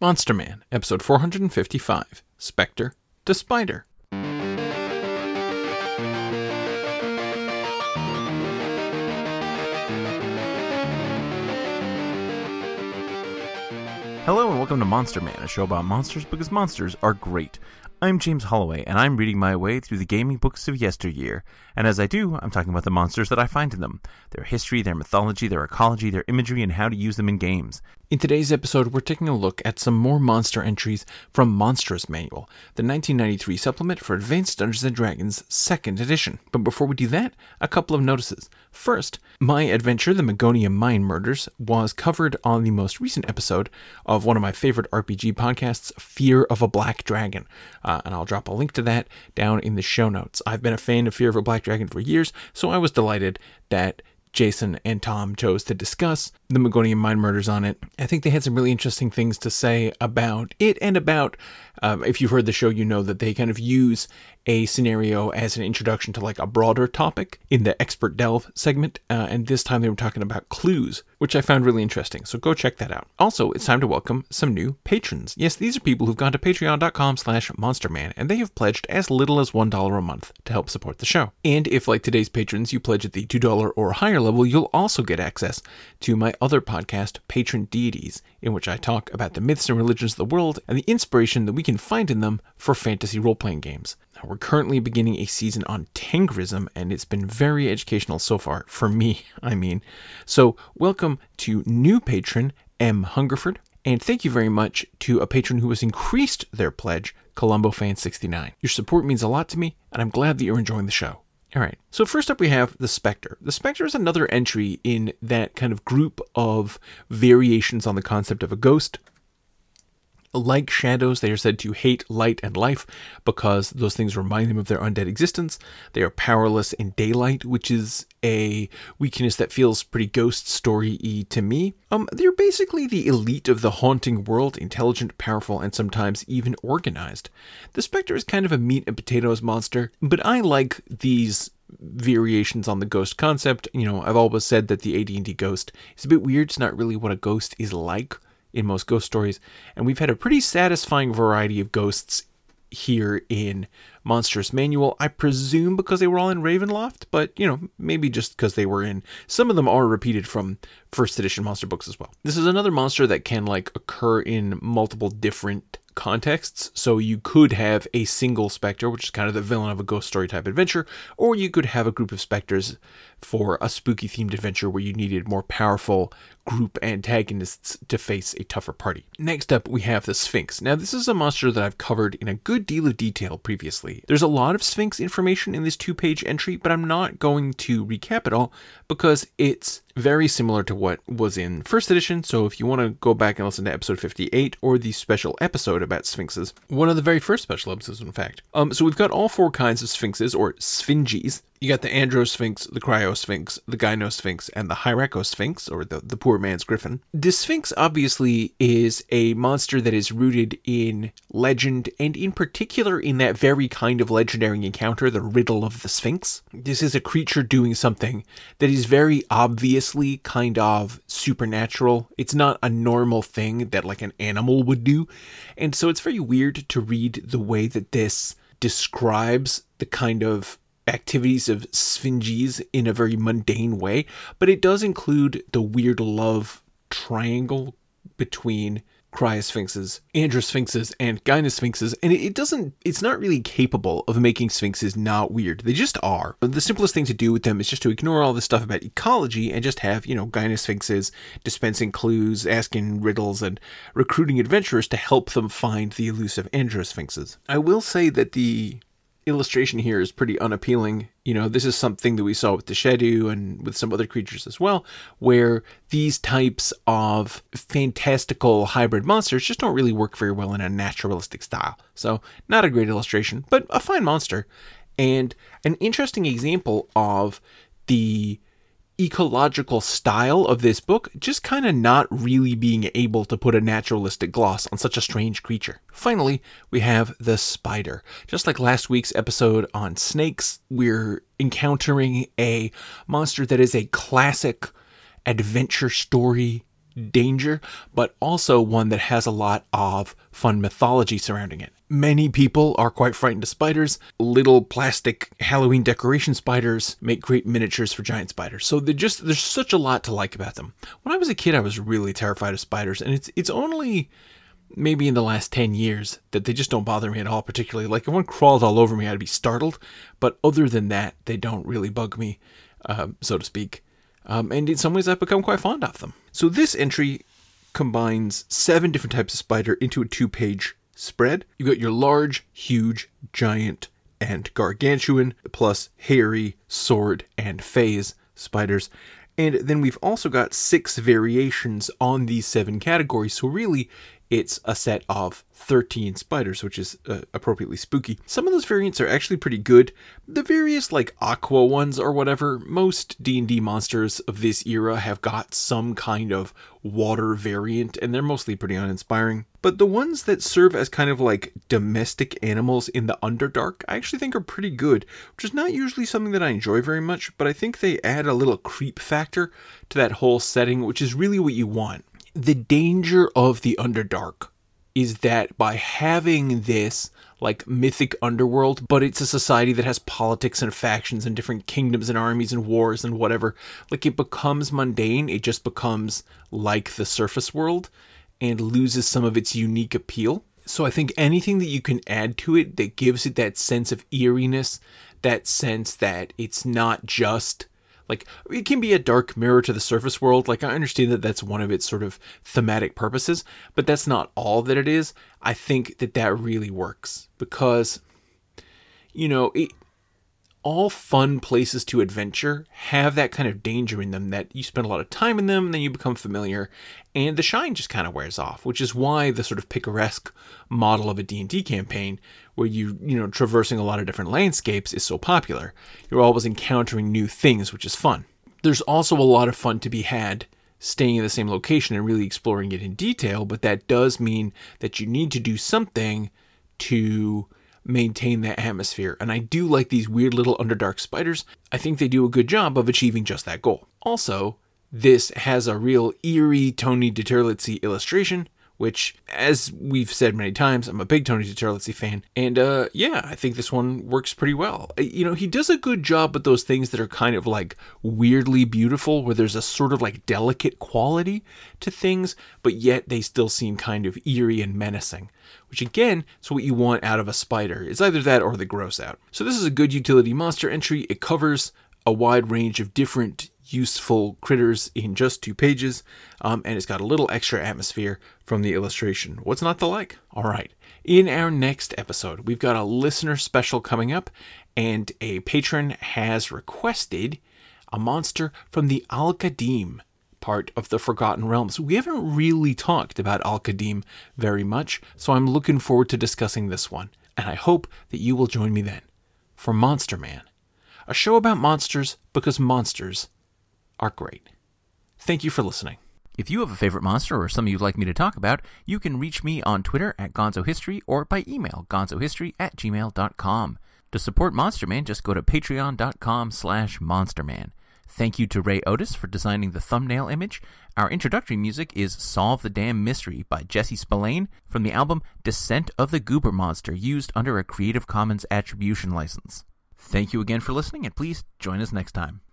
Monster Man, episode 455, Spectre to Spider. Hello and welcome to Monster Man, a show about monsters because monsters are great. I'm James Holloway, and I'm reading my way through the gaming books of yesteryear. And as I do, I'm talking about the monsters that I find in them, their history, their mythology, their ecology, their imagery, and how to use them in games. In today's episode, we're taking a look at some more monster entries from Monstrous Manual, the 1993 supplement for Advanced Dungeons & Dragons 2nd edition. But before we do that, a couple of notices. First, my adventure, The Megonium Mind Murders, was covered on the most recent episode of one of my favorite RPG podcasts, Fear of a Black Dragon. And I'll drop a link to that down in the show notes. I've been a fan of Fear of a Black Dragon for years, so I was delighted that Jason and Tom chose to discuss the Megonium Mind Murders on it. I think they had some really interesting things to say about it and about, if you've heard the show, you know that they kind of use a scenario as an introduction to like a broader topic in the Expert Delve segment. And this time they were talking about clues, which I found really interesting. So go check that out. Also, it's time to welcome some new patrons. Yes, these are people who've gone to patreon.com/monsterman, and they have pledged as little as $1 a month to help support the show. And if, like today's patrons, you pledge at the $2 or higher level, you'll also get access to my other podcast, Patron Deities, in which I talk about the myths and religions of the world and the inspiration that we can find in them for fantasy role-playing games. Now, we're currently beginning a season on Tengrism, and it's been very educational so far, for me, I mean. So, welcome to new patron, M. Hungerford, and thank you very much to a patron who has increased their pledge, ColumboFan69. Your support means a lot to me, and I'm glad that you're enjoying the show. All right, so first up we have the Spectre. The Spectre is another entry in that kind of group of variations on the concept of a ghost. Like shadows, they are said to hate light and life because those things remind them of their undead existence. They are powerless in daylight, which is a weakness that feels pretty ghost story-y to me. They're basically the elite of the haunting world, intelligent, powerful, and sometimes even organized. The Spectre is kind of a meat and potatoes monster, but I like these variations on the ghost concept. You know, I've always said that the AD&D ghost is a bit weird. It's not really what a ghost is like in most ghost stories, and we've had a pretty satisfying variety of ghosts here in Monstrous Manual. I presume because they were all in Ravenloft, but, you know, maybe just because they were in. Some of them are repeated from first edition monster books as well. This is another monster that can, like, occur in multiple different contexts. So you could have a single specter, which is kind of the villain of a ghost story type adventure, or you could have a group of specters for a spooky themed adventure where you needed more powerful group antagonists to face a tougher party. Next up, we have the Sphinx. Now, this is a monster that I've covered in a good deal of detail previously. There's a lot of Sphinx information in this 2-page entry, but I'm not going to recap it all because it's very similar to what was in first edition. So if you want to go back and listen to episode 58 or the special episode about Sphinxes, one of the very first special episodes, in fact. So we've got all 4 kinds of Sphinxes, or Sphinges. You got the Androsphinx, the Cryosphinx, the Gynosphinx, and the Hyracosphinx, or the poor man's griffin. The Sphinx obviously is a monster that is rooted in legend, and in particular in that very kind of legendary encounter, the Riddle of the Sphinx. This is a creature doing something that is very obviously kind of supernatural. It's not a normal thing that like an animal would do, and so it's very weird to read the way that this describes the kind of activities of Sphinges in a very mundane way, but it does include the weird love triangle between Cryosphinxes, Androsphinxes, and Gynosphinxes, and it's not really capable of making Sphinxes not weird. They just are. The simplest thing to do with them is just to ignore all this stuff about ecology and just have, you know, Gynosphinxes dispensing clues, asking riddles, and recruiting adventurers to help them find the elusive Androsphinxes. I will say that the illustration here is pretty unappealing. You know, this is something that we saw with the Shedu and with some other creatures as well, where these types of fantastical hybrid monsters just don't really work very well in a naturalistic style. So, not a great illustration, but a fine monster. And an interesting example of the ecological style of this book just kind of not really being able to put a naturalistic gloss on such a strange creature. Finally, we have the Spider. Just like last week's episode on snakes, we're encountering a monster that is a classic adventure story danger, but also one that has a lot of fun mythology surrounding it. Many people are quite frightened of spiders. Little plastic Halloween decoration spiders make great miniatures for giant spiders. So there's such a lot to like about them. When I was a kid, I was really terrified of spiders, and it's only maybe in the last 10 years that they just don't bother me at all particularly. Like, if one crawled all over me, I'd be startled. But other than that, they don't really bug me, so to speak. And in some ways, I've become quite fond of them. So this entry combines 7 different types of spider into a 2-page spread. You've got your large, huge, giant, and gargantuan, plus hairy, sword, and phase spiders. And then we've also got 6 variations on these 7 categories. So really, it's a set of 13 spiders, which is appropriately spooky. Some of those variants are actually pretty good. The various, like, aqua ones or whatever, most D&D monsters of this era have got some kind of water variant, and they're mostly pretty uninspiring. But the ones that serve as kind of like domestic animals in the Underdark, I actually think are pretty good, which is not usually something that I enjoy very much, but I think they add a little creep factor to that whole setting, which is really what you want. The danger of the Underdark is that by having this like mythic underworld, but it's a society that has politics and factions and different kingdoms and armies and wars and whatever, like, it becomes mundane. It just becomes like the surface world and loses some of its unique appeal. So I think anything that you can add to it that gives it that sense of eeriness, that sense that it's not just like, it can be a dark mirror to the surface world. Like, I understand that that's one of its sort of thematic purposes, but that's not all that it is. I think that really works because, you know, all fun places to adventure have that kind of danger in them, that you spend a lot of time in them and then you become familiar and the shine just kind of wears off, which is why the sort of picaresque model of a D&D campaign where you traversing a lot of different landscapes is so popular. You're always encountering new things, which is fun. There's also a lot of fun to be had staying in the same location and really exploring it in detail, but that does mean that you need to do something to maintain that atmosphere. And I do like these weird little Underdark spiders. I think they do a good job of achieving just that goal. Also, this has a real eerie Tony DiTerlizzi illustration, which, as we've said many times, I'm a big Tony DiTerlizzi fan. And I think this one works pretty well. You know, he does a good job with those things that are kind of like weirdly beautiful, where there's a sort of like delicate quality to things, but yet they still seem kind of eerie and menacing, which again is what you want out of a spider. It's either that or the gross out. So this is a good utility monster entry. It covers a wide range of different useful critters in just 2 pages, and it's got a little extra atmosphere from the illustration. What's not to like? All right, in our next episode, we've got a listener special coming up, and a patron has requested a monster from the Al-Qadim part of the Forgotten Realms. We haven't really talked about Al-Qadim very much, so I'm looking forward to discussing this one, and I hope that you will join me then for Monster Man, a show about monsters because monsters are great. Thank you for listening. If you have a favorite monster or something you'd like me to talk about, you can reach me on Twitter at GonzoHistory or by email gonzohistory@gmail.com. To support Monster Man, just go to patreon.com/monsterman. Thank you to Ray Otis for designing the thumbnail image. Our introductory music is Solve the Damn Mystery by Jesse Spillane from the album Descent of the Goober Monster, used under a Creative Commons Attribution license. Thank you again for listening, and please join us next time.